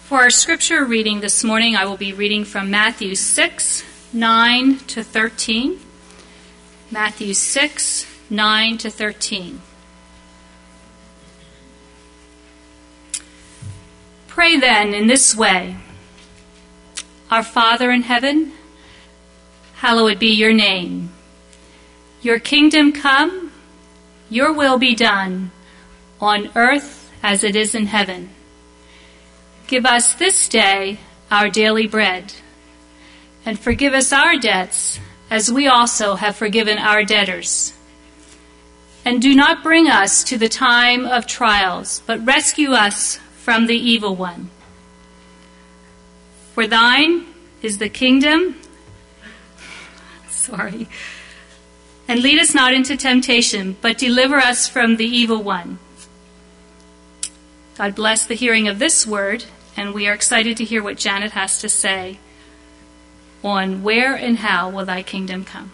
For our scripture reading this morning, I will be reading from Matthew 6, 9 to 13. Matthew 6, 9 to 13. Pray then in this way: Our Father in heaven, hallowed be your name. Your kingdom come, your will be done, on earth as it is in heaven. Give us this day our daily bread, and forgive us our debts as we also have forgiven our debtors. And do not bring us to the time of trials, but rescue us from the evil one. For thine is the kingdom, and lead us not into temptation, but deliver us from the evil one. God bless the hearing of this word, and we are excited to hear what Janet has to say on where and how will thy kingdom come.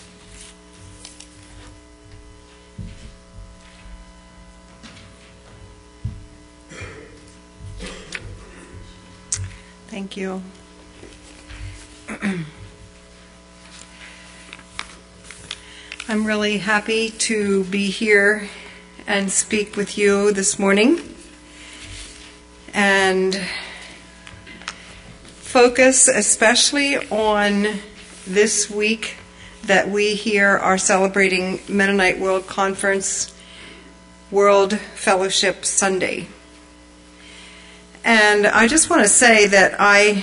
Thank you. I'm really happy to be here and speak with you this morning and focus especially on this week that we here are celebrating Mennonite World Conference World Fellowship Sunday. And I just want to say that I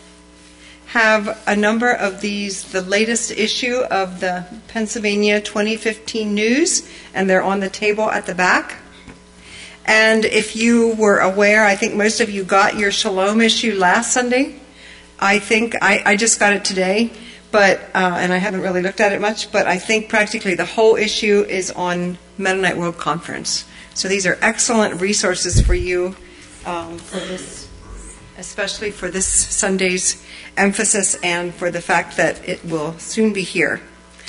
have a number of these, the latest issue of the Pennsylvania 2015 News, and they're on the table at the back. And if you were aware, I think most of you got your Shalom issue last Sunday. I think I just got it today, but and I haven't really looked at it much, but I think practically the whole issue is on Mennonite World Conference. So these are excellent resources for you for this, especially for this Sunday's emphasis and for the fact that it will soon be here.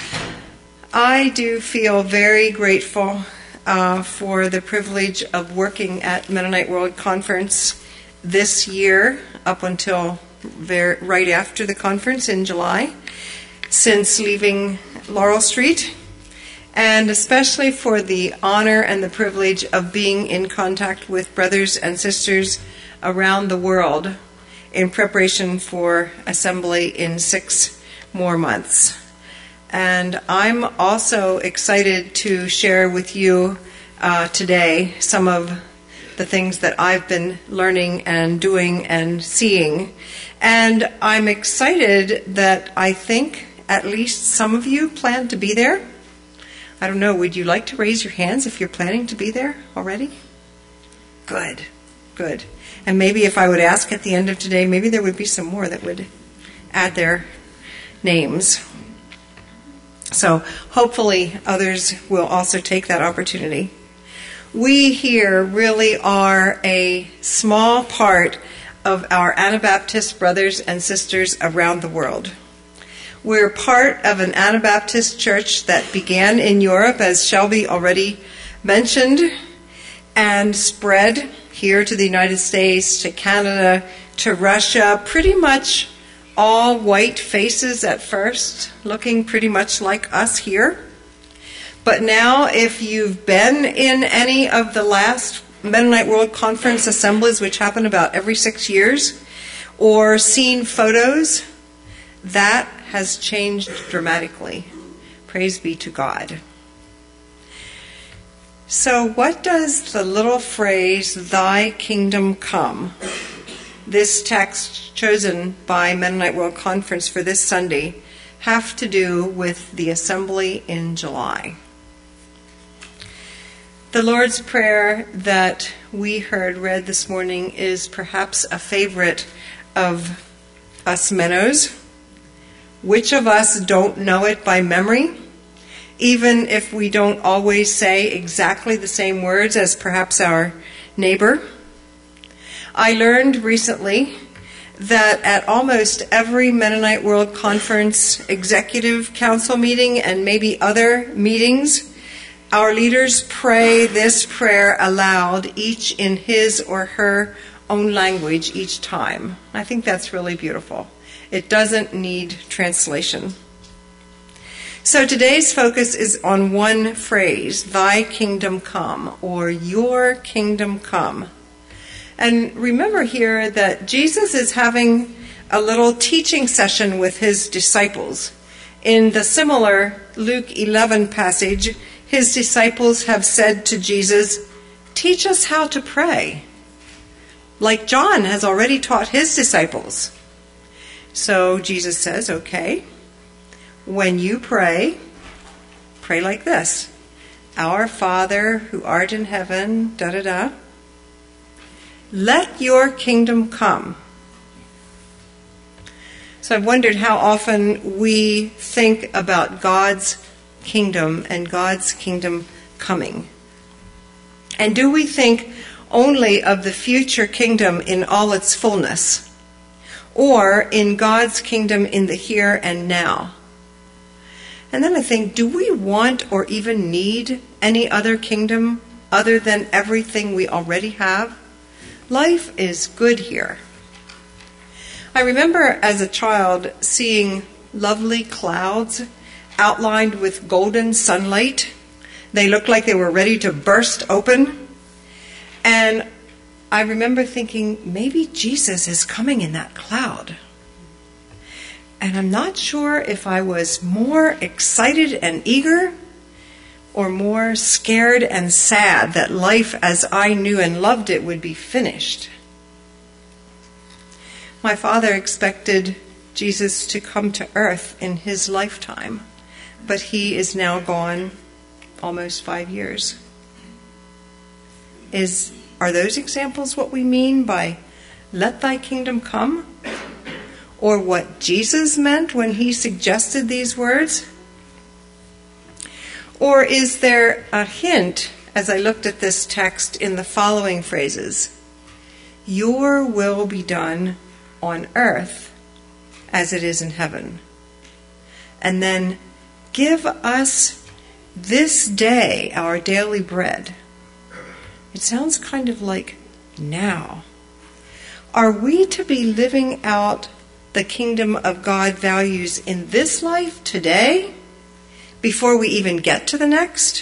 I do feel very grateful for the privilege of working at Mennonite World Conference this year up until right after the conference in July, since leaving Laurel Street, and especially for the honor and the privilege of being in contact with brothers and sisters around the world in preparation for assembly in 6 more months. And I'm also excited to share with you today some of the things that I've been learning and doing and seeing. And I'm excited that I think at least some of you plan to be there. I don't know, would you like to raise your hands if you're planning to be there already? Good. And maybe if I would ask at the end of today, maybe there would be some more that would add their names. So hopefully others will also take that opportunity. We here really are a small part of our Anabaptist brothers and sisters around the world. We're part of an Anabaptist church that began in Europe, as Shelby already mentioned, and spread here to the United States, to Canada, to Russia, pretty much all white faces at first, looking pretty much like us here. But now, if you've been in any of the last Mennonite World Conference assemblies, which happen about every 6 years, or seen photos, that has changed dramatically. Praise be to God. So what does the little phrase, thy kingdom come, this text chosen by Mennonite World Conference for this Sunday, have to do with the assembly in July? The Lord's Prayer that we heard read this morning is perhaps a favorite of us Mennos. Which of us don't know it by memory, even if we don't always say exactly the same words as perhaps our neighbor? I learned recently that at almost every Mennonite World Conference Executive Council meeting and maybe other meetings, our leaders pray this prayer aloud, each in his or her own language each time. I think that's really beautiful. It doesn't need translation. So today's focus is on one phrase, thy kingdom come, or your kingdom come. And remember here that Jesus is having a little teaching session with his disciples. In the similar Luke 11 passage, his disciples have said to Jesus, teach us how to pray, like John has already taught his disciples. So Jesus says, okay, when you pray, pray like this. Our Father who art in heaven, da-da-da. Let your kingdom come. So I've wondered how often we think about God's kingdom and God's kingdom coming. And do we think only of the future kingdom in all its fullness, or in God's kingdom in the here and now? And then I think, do we want or even need any other kingdom other than everything we already have? Life is good here. I remember as a child seeing lovely clouds outlined with golden sunlight. They looked like they were ready to burst open. And I remember thinking, maybe Jesus is coming in that cloud. And I'm not sure if I was more excited and eager or more scared and sad that life as I knew and loved it would be finished. My father expected Jesus to come to earth in his lifetime, but he is now gone almost 5 years. Are those examples what we mean by let thy kingdom come? Or what Jesus meant when he suggested these words? Or is there a hint, as I looked at this text, in the following phrases? Your will be done on earth as it is in heaven. And then, give us this day our daily bread. It sounds kind of like now. Are we to be living out the kingdom of God values in this life today before we even get to the next?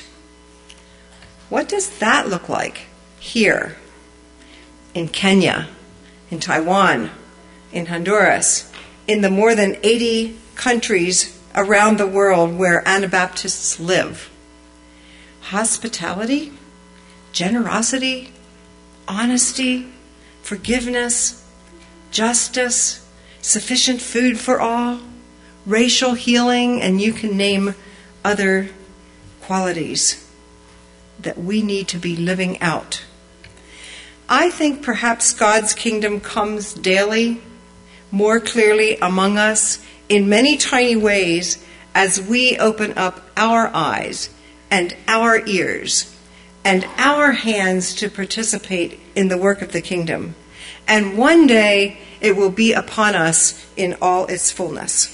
What does that look like here, in Kenya, in Taiwan, in Honduras, in the more than 80 countries around the world where Anabaptists live? Hospitality, generosity, honesty, forgiveness, justice, sufficient food for all, racial healing, and you can name other qualities that we need to be living out. I think perhaps God's kingdom comes daily, more clearly among us, in many tiny ways as we open up our eyes and our ears and our hands to participate in the work of the kingdom. And one day it will be upon us in all its fullness.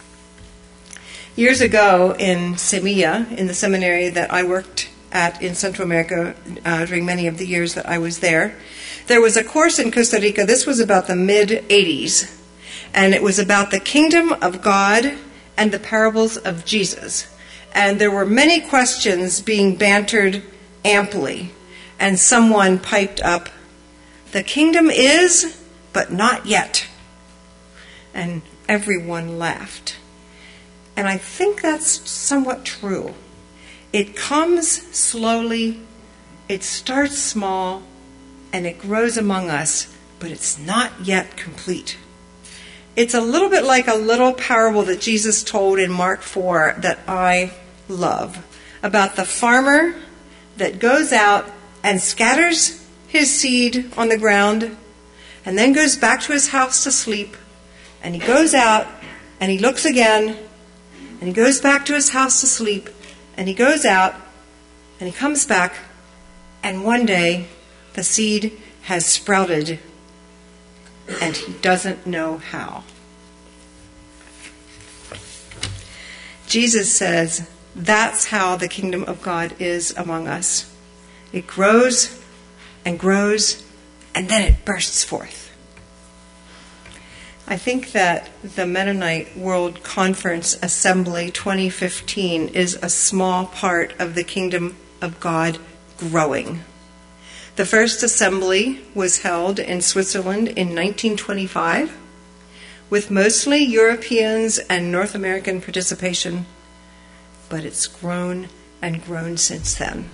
Years ago in Semilla, in the seminary that I worked at in Central America during many of the years that I was there, there was a course in Costa Rica. This was about the mid-'80s, and it was about the kingdom of God and the parables of Jesus. And there were many questions being bantered amply, and someone piped up, "The kingdom is, but not yet." And everyone laughed. And I think that's somewhat true. It comes slowly, it starts small, and it grows among us, but it's not yet complete. It's a little bit like a little parable that Jesus told in Mark 4 that I love, about the farmer that goes out and scatters his seed on the ground and then goes back to his house to sleep, and he goes out and he looks again and he goes back to his house to sleep, and he goes out and he comes back, and one day the seed has sprouted and he doesn't know how. Jesus says that's how the kingdom of God is among us. It grows and grows and then it bursts forth. I think that the Mennonite World Conference Assembly 2015 is a small part of the Kingdom of God growing. The first assembly was held in Switzerland in 1925, with mostly Europeans and North American participation, but it's grown and grown since then.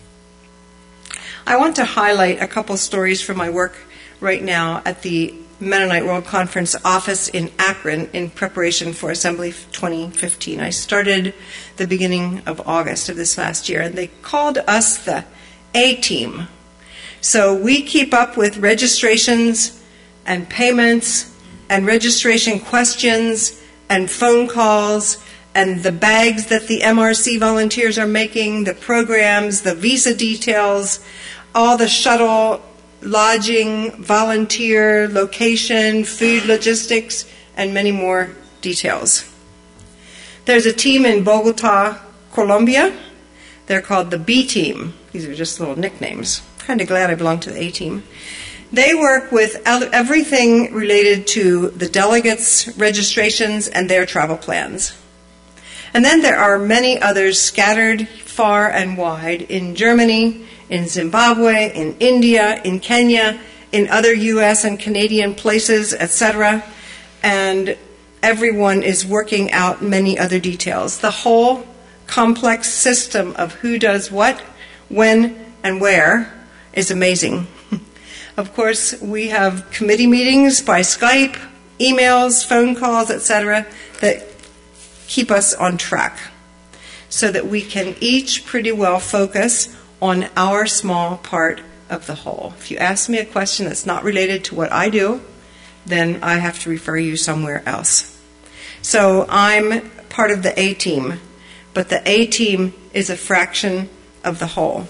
I want to highlight a couple stories from my work right now at the Mennonite World Conference office in Akron in preparation for Assembly 2015. I started the beginning of August of this last year, and they called us the A-Team. So we keep up with registrations and payments and registration questions and phone calls and the bags that the MRC volunteers are making, the programs, the visa details, all the shuttle, lodging, volunteer, location, food logistics, and many more details. There's a team in Bogota, Colombia. They're called the B-Team. These are just little nicknames. Kind of glad I belong to the A-Team. They work with everything related to the delegates' registrations and their travel plans. And then there are many others scattered far and wide in Germany, in Zimbabwe, in India, in Kenya, in other U.S. and Canadian places, etc. And everyone is working out many other details. The whole complex system of who does what, when, and where is amazing. Of course, we have committee meetings by Skype, emails, phone calls, etc. that keep us on track so that we can each pretty well focus on our small part of the whole. If you ask me a question that's not related to what I do, then I have to refer you somewhere else. So I'm part of the A-Team, but the A-Team is a fraction of the whole.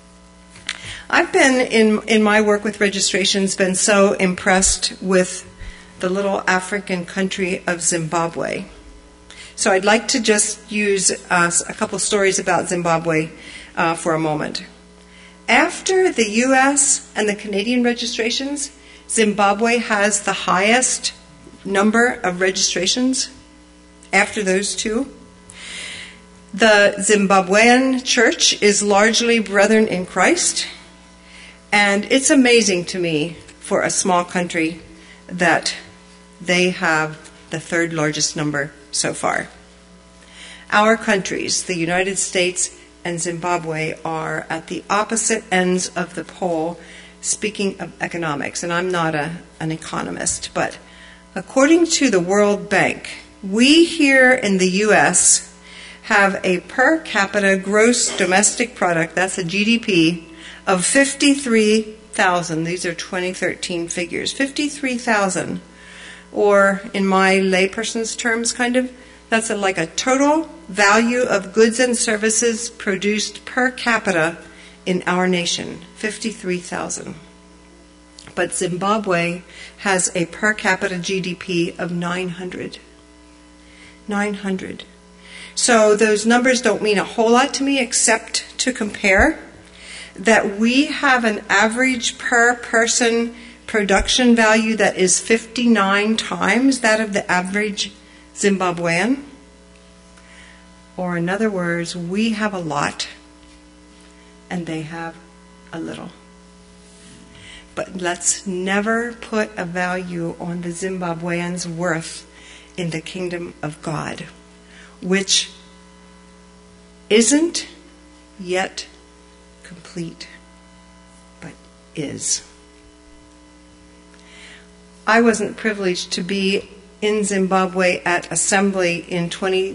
I've been, in my work with registrations, been so impressed with the little African country of Zimbabwe. So I'd like to just use a couple stories about Zimbabwe for a moment. After the U.S. and the Canadian registrations, Zimbabwe has the highest number of registrations after those two. The Zimbabwean church is largely Brethren in Christ, and it's amazing to me for a small country that they have the third largest number so far. Our countries, the United States and Zimbabwe, are at the opposite ends of the pole, speaking of economics. And I'm not an economist, but according to the World Bank, we here in the U.S. have a per capita gross domestic product, that's a GDP, of 53,000. These are 2013 figures. 53,000, or in my layperson's terms, that's like a total value of goods and services produced per capita in our nation, 53,000. But Zimbabwe has a per capita GDP of 900. 900. So those numbers don't mean a whole lot to me except to compare that we have an average per person production value that is 59 times that of the average Zimbabwean. Or in other words, we have a lot and they have a little. But let's never put a value on the Zimbabweans' worth in the kingdom of God, which isn't yet complete, but is. I wasn't privileged to be in Zimbabwe at Assembly in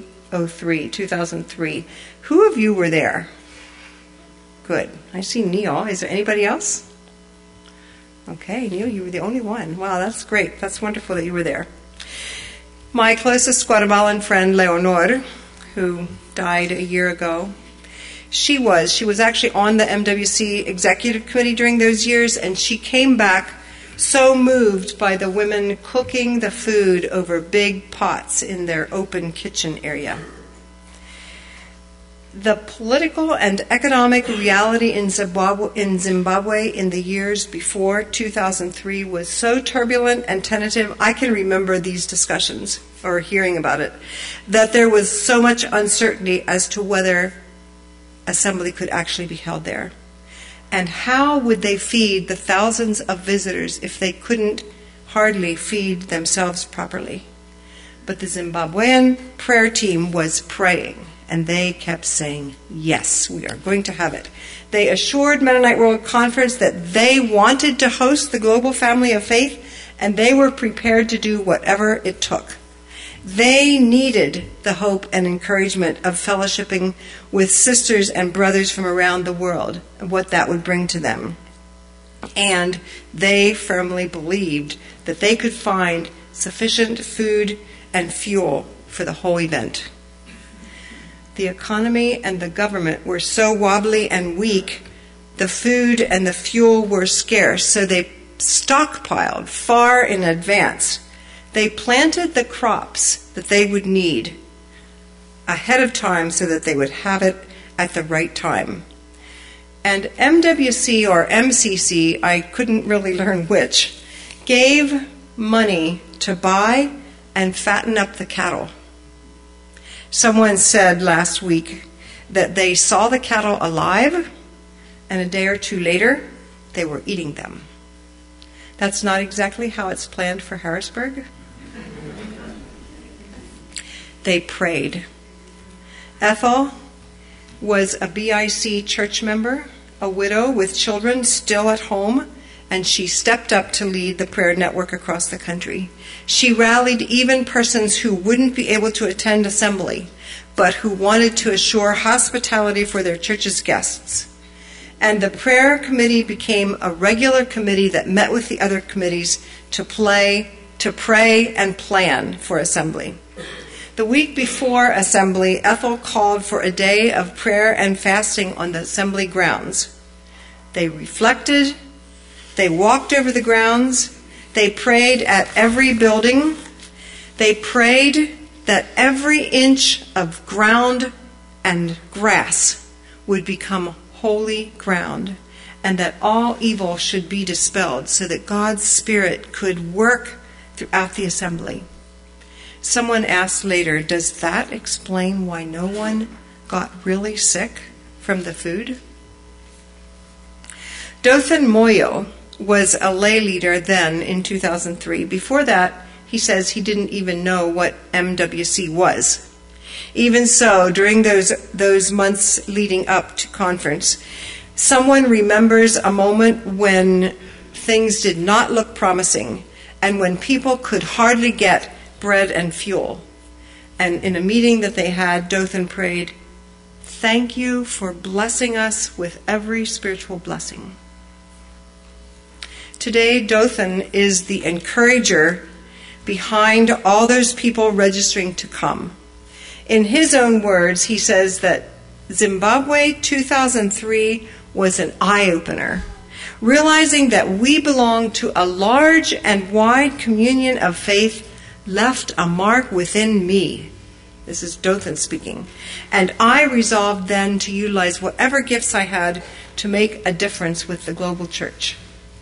2003. Who of you were there? Good. I see Neil. Is there anybody else? Okay, Neil, you were the only one. Wow, that's great. That's wonderful that you were there. My closest Guatemalan friend, Leonor, who died a year ago, she was actually on the MWC Executive Committee during those years, and she came back so moved by the women cooking the food over big pots in their open kitchen area. the political and economic reality in Zimbabwe in the years before 2003 was so turbulent and tentative. I can remember these discussions or hearing about it, that there was so much uncertainty as to whether assembly could actually be held there. And how would they feed the thousands of visitors if they couldn't hardly feed themselves properly? But the Zimbabwean prayer team was praying, and they kept saying, yes, we are going to have it. They assured Mennonite World Conference that they wanted to host the global family of faith, and they were prepared to do whatever it took. They needed the hope and encouragement of fellowshipping with sisters and brothers from around the world, and what that would bring to them. And they firmly believed that they could find sufficient food and fuel for the whole event. The economy and the government were so wobbly and weak, the food and the fuel were scarce, so they stockpiled far in advance. They planted the crops that they would need ahead of time so that they would have it at the right time. And MWC or MCC, I couldn't really learn which, gave money to buy and fatten up the cattle. Someone said last week that they saw the cattle alive, and a day or two later, they were eating them. That's not exactly how it's planned for Harrisburg. They prayed. Ethel was a BIC church member, a widow with children still at home, and she stepped up to lead the prayer network across the country. She rallied even persons who wouldn't be able to attend assembly, but who wanted to assure hospitality for their church's guests. And the prayer committee became a regular committee that met with the other committees to pray and plan for assembly. The week before assembly, Ethel called for a day of prayer and fasting on the assembly grounds. They reflected, they walked over the grounds, they prayed at every building, they prayed that every inch of ground and grass would become holy ground, and that all evil should be dispelled so that God's Spirit could work throughout the assembly. Someone asked later, does that explain why no one got really sick from the food? Dothan Moyo was a lay leader then in 2003. Before that, he says he didn't even know what MWC was. Even so, during those months leading up to conference, someone remembers a moment when things did not look promising and when people could hardly get bread and fuel. And in a meeting that they had, Dothan prayed, "Thank you for blessing us with every spiritual blessing." Today, Dothan is the encourager behind all those people registering to come. In his own words, he says that Zimbabwe 2003 was an eye-opener, realizing that we belong to a large and wide communion of faith left a mark within me. This is Dothan speaking. And I resolved then to utilize whatever gifts I had to make a difference with the global church.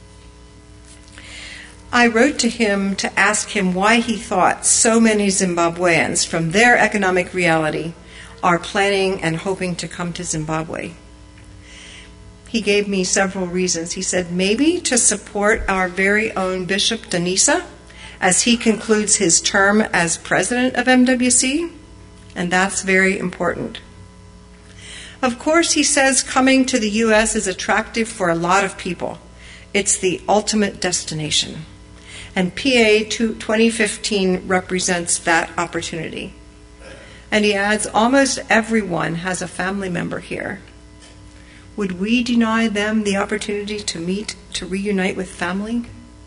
I wrote to him to ask him why he thought so many Zimbabweans from their economic reality are planning and hoping to come to Zimbabwe. He gave me several reasons. He said maybe to support our very own Bishop Danisa as he concludes his term as president of MWC, and that's very important. Of course, he says coming to the U.S. is attractive for a lot of people. It's the ultimate destination. And PA 2015 represents that opportunity. And he adds, almost everyone has a family member here. Would we deny them the opportunity to meet, to reunite with family?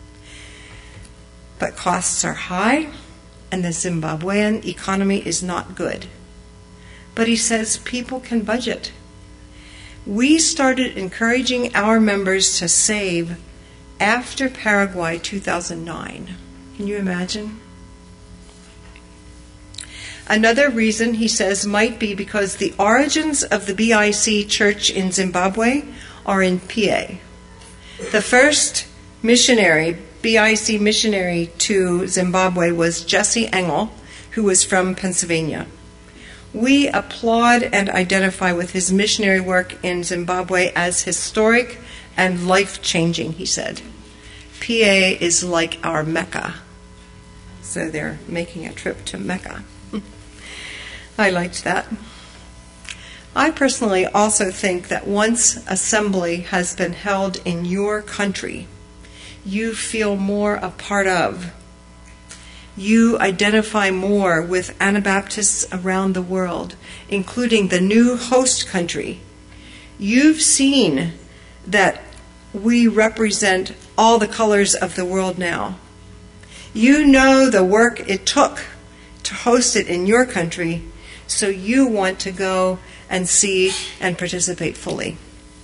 But costs are high, and the Zimbabwean economy is not good. But he says people can budget. We started encouraging our members to save after Paraguay 2009. Can you imagine? Another reason, he says, might be because the origins of the BIC church in Zimbabwe are in PA. The first missionary, BIC missionary to Zimbabwe was Jesse Engel, who was from Pennsylvania. We applaud and identify with his missionary work in Zimbabwe as historic and life-changing, he said. PA is like our Mecca. So they're making a trip to Mecca. I liked that. I personally also think that once assembly has been held in your country, you feel more a part of. You identify more with Anabaptists around the world, including the new host country. You've seen that we represent all the colors of the world now. You know the work it took to host it in your country, so you want to go and see and participate fully.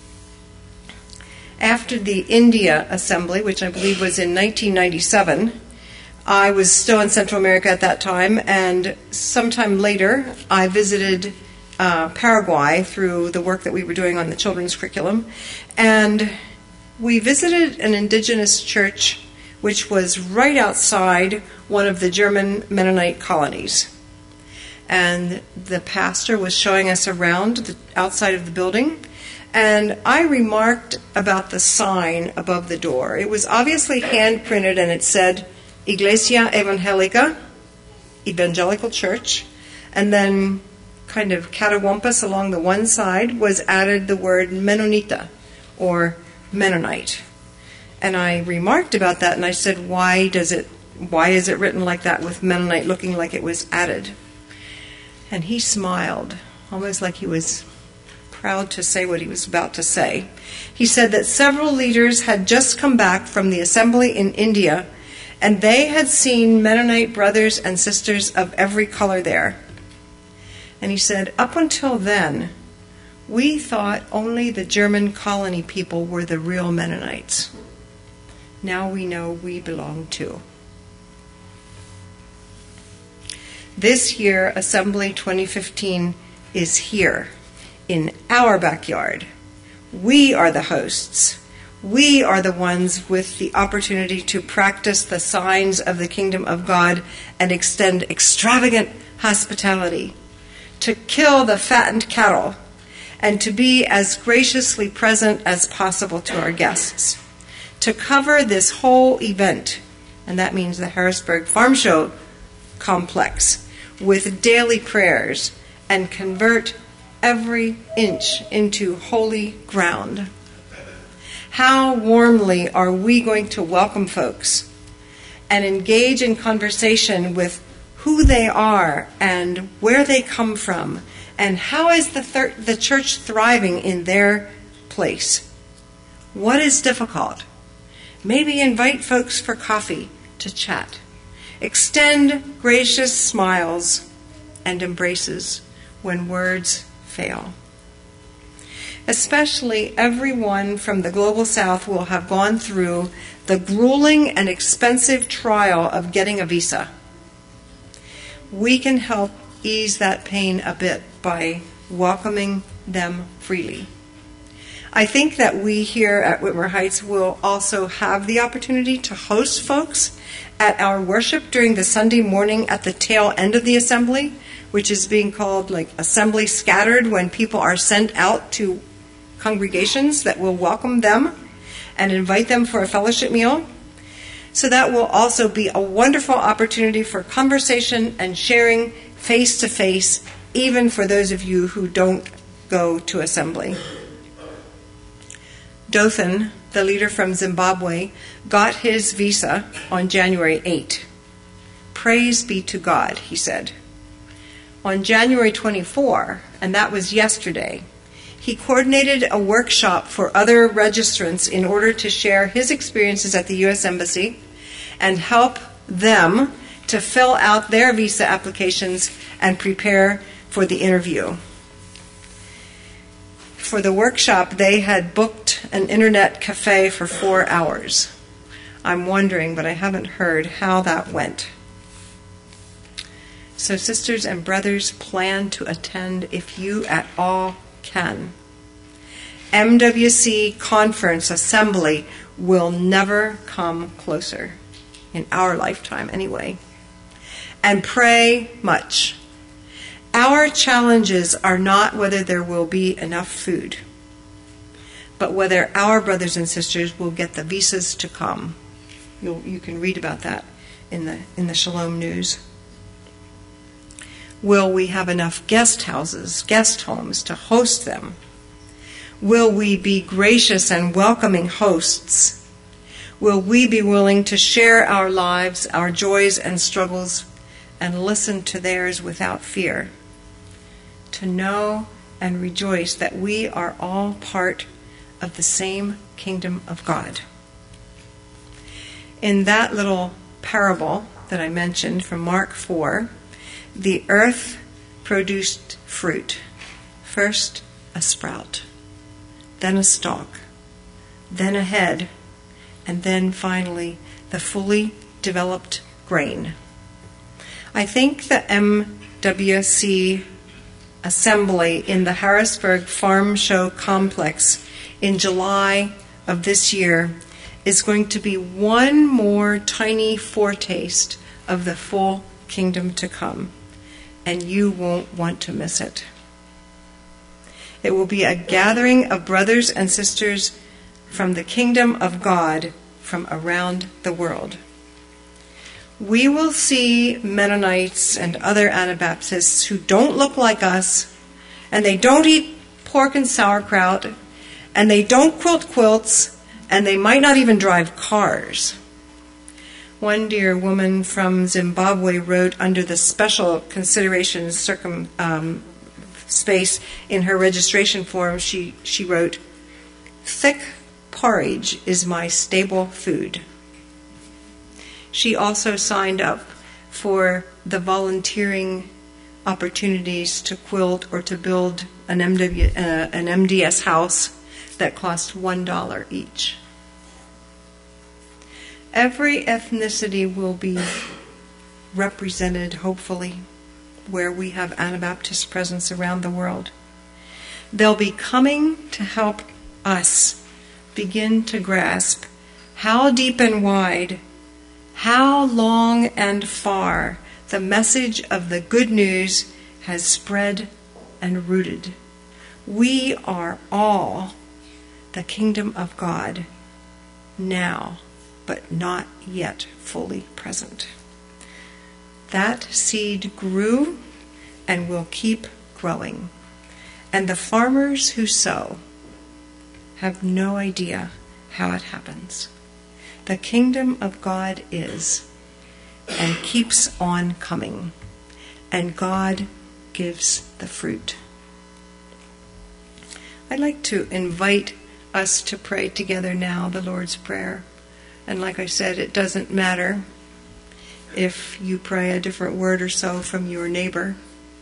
After the India Assembly, which I believe was in 1997, I was still in Central America at that time, and sometime later I visited Paraguay through the work that we were doing on the children's curriculum, and we visited an indigenous church which was right outside one of the German Mennonite colonies. And the pastor was showing us around the outside of the building, and I remarked about the sign above the door. It was obviously hand-printed, and it said, Iglesia Evangelica, Evangelical Church, and then kind of catawampus along the one side was added the word Mennonita, or Mennonite. And I remarked about that, and I said, why is it written like that with Mennonite looking like it was added? And he smiled, almost like he was proud to say what he was about to say. He said that several leaders had just come back from the assembly in India, and they had seen Mennonite brothers and sisters of every color there. And he said, up until then, we thought only the German colony people were the real Mennonites. Now we know we belong too. This year, Assembly 2015 is here, in our backyard. We are the hosts. We are the ones with the opportunity to practice the signs of the kingdom of God and extend extravagant hospitality, to kill the fattened cattle, and to be as graciously present as possible to our guests. To cover this whole event, and that means the Harrisburg Farm Show complex, with daily prayers, and convert every inch into holy ground. How warmly are we going to welcome folks and engage in conversation with who they are and where they come from, and how is the church thriving in their place? What is difficult? Maybe invite folks for coffee to chat. Extend gracious smiles and embraces when words fail. Especially everyone from the Global South will have gone through the grueling and expensive trial of getting a visa. We can help ease that pain a bit by welcoming them freely. I think that we here at Whitmer Heights will also have the opportunity to host folks at our worship during the Sunday morning at the tail end of the assembly, which is being called like Assembly Scattered, when people are sent out to congregations that will welcome them and invite them for a fellowship meal. So that will also be a wonderful opportunity for conversation and sharing face to face, even for those of you who don't go to assembly. Dothan, the leader from Zimbabwe, got his visa on January 8. Praise be to God, he said. On January 24, and that was yesterday, he coordinated a workshop for other registrants in order to share his experiences at the U.S. Embassy and help them to fill out their visa applications and prepare for the interview. For the workshop, they had booked an internet cafe for 4 hours. I'm wondering, but I haven't heard how that went. So sisters and brothers, plan to attend if you at all can. MWC Conference Assembly will never come closer, in our lifetime anyway. And pray much. Our challenges are not whether there will be enough food, but whether our brothers and sisters will get the visas to come. You can read about that in the Shalom News. Will we have enough guest houses, guest homes to host them? Will we be gracious and welcoming hosts? Will we be willing to share our lives, our joys and struggles, and listen to theirs without fear? To know and rejoice that we are all part of the same kingdom of God. In that little parable that I mentioned from Mark 4, the earth produced fruit. First a sprout, then a stalk, then a head, and then finally the fully developed grain. I think the MWC Assembly in the Harrisburg Farm Show Complex in July of this year is going to be one more tiny foretaste of the full kingdom to come, and you won't want to miss it. It will be a gathering of brothers and sisters from the kingdom of God from around the world. We will see Mennonites and other Anabaptists who don't look like us, and they don't eat pork and sauerkraut, and they don't quilt quilts, and they might not even drive cars. One dear woman from Zimbabwe wrote under the special considerations space in her registration form, she wrote, "Thick porridge is my stable food." She also signed up for the volunteering opportunities to quilt or to build an MDS house that cost $1 each. Every ethnicity will be represented, hopefully, where we have Anabaptist presence around the world. They'll be coming to help us begin to grasp how deep and wide, how long and far the message of the good news has spread and rooted. We are all the kingdom of God now, but not yet fully present. That seed grew and will keep growing. And the farmers who sow have no idea how it happens. The kingdom of God is and keeps on coming, and God gives the fruit. I'd like to invite us to pray together now the Lord's Prayer. And like I said, it doesn't matter if you pray a different word or so from your neighbor.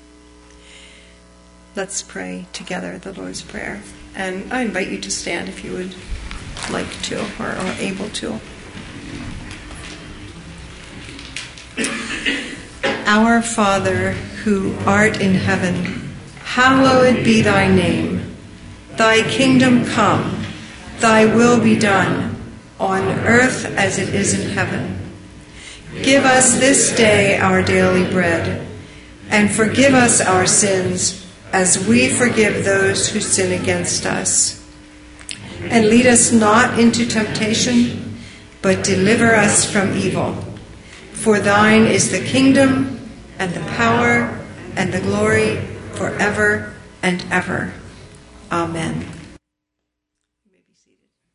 Let's pray together the Lord's Prayer. And I invite you to stand if you would like to or are able to. Our Father, who art in heaven, hallowed be thy name. Thy kingdom come, thy will be done, on earth as it is in heaven. Give us this day our daily bread, and forgive us our sins, as we forgive those who sin against us. And lead us not into temptation, but deliver us from evil. For thine is the kingdom, and the power, and the glory, forever and ever. Amen. You may be seated.